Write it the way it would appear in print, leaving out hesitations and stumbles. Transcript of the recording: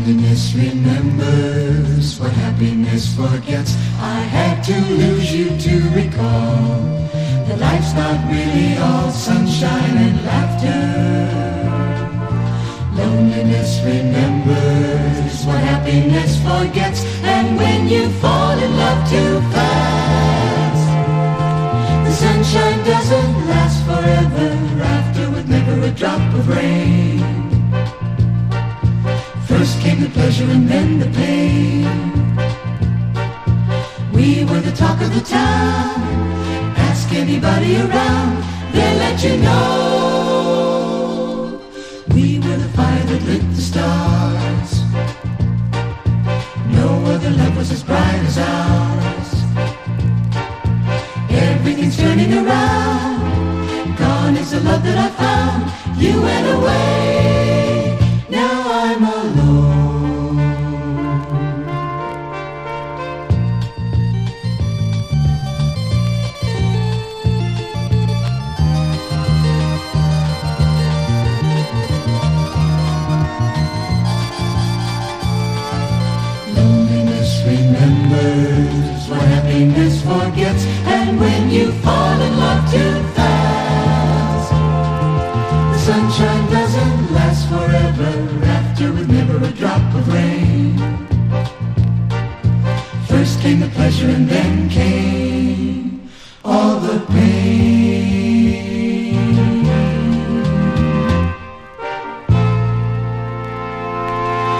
Loneliness remembers what happiness forgets. I had to lose you to recall that life's not really all sunshine and laughter. Loneliness remembers what happiness forgets. And when you fall in love too fast, the sunshine doesn't last forever. After with never a drop of rain, first came the pleasure and then the pain. We were the talk of the town. Ask anybody around, they'll let you know. We were the fire that lit the stars. No other love was as bright as ours. Everything's turning around. Gone is the love that I found. You went away, now I'm alone. Loneliness remembers what happiness forgets. And when you fall in love too fast, the sunshine doesn't last forever. After with never a drop of rain, first came the pleasure and then came all the pain.